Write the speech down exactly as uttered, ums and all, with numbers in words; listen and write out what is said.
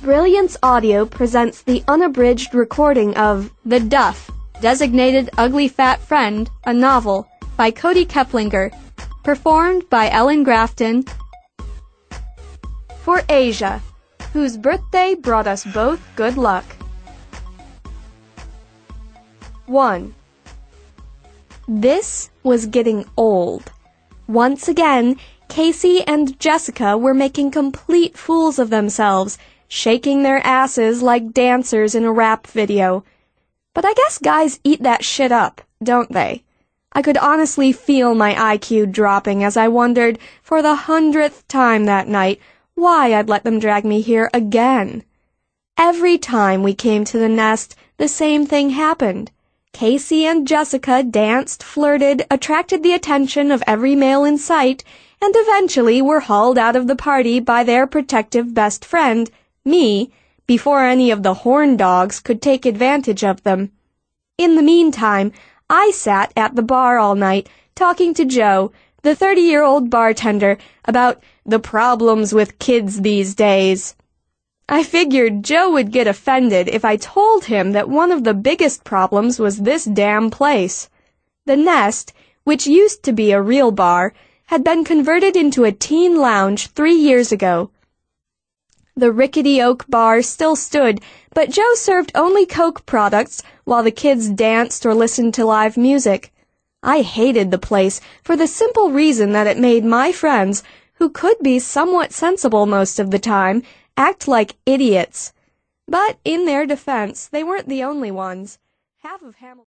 Brilliance Audio presents the unabridged recording of The Duff, Designated Ugly Fat Friend, a novel, by Cody Keplinger, performed by Ellen Grafton, for Asia, whose birthday brought us both good luck. one. This was getting old. Once again, Casey and Jessica were making complete fools of themselves, shaking their asses like dancers in a rap video. But I guess guys eat that shit up, don't they? I could honestly feel my I Q dropping as I wondered, for the hundredth time that night, why I'd let them drag me here again. Every time we came to the nest, the same thing happened. Casey and Jessica danced, flirted, attracted the attention of every male in sight, and eventually were hauled out of the party by their protective best friend, me, before any of the horn dogs could take advantage of them. In the meantime, I sat at the bar all night, talking to Joe, the thirty-year-old bartender, about the problems with kids these days. I figured Joe would get offended if I told him that one of the biggest problems was this damn place. The Nest, which used to be a real bar, had been converted into a teen lounge three years ago. The rickety oak bar still stood, but Joe served only Coke products while the kids danced or listened to live music. I hated the place for the simple reason that it made my friends, who could be somewhat sensible most of the time, act like idiots. But in their defense, they weren't the only ones. Half of Hamilton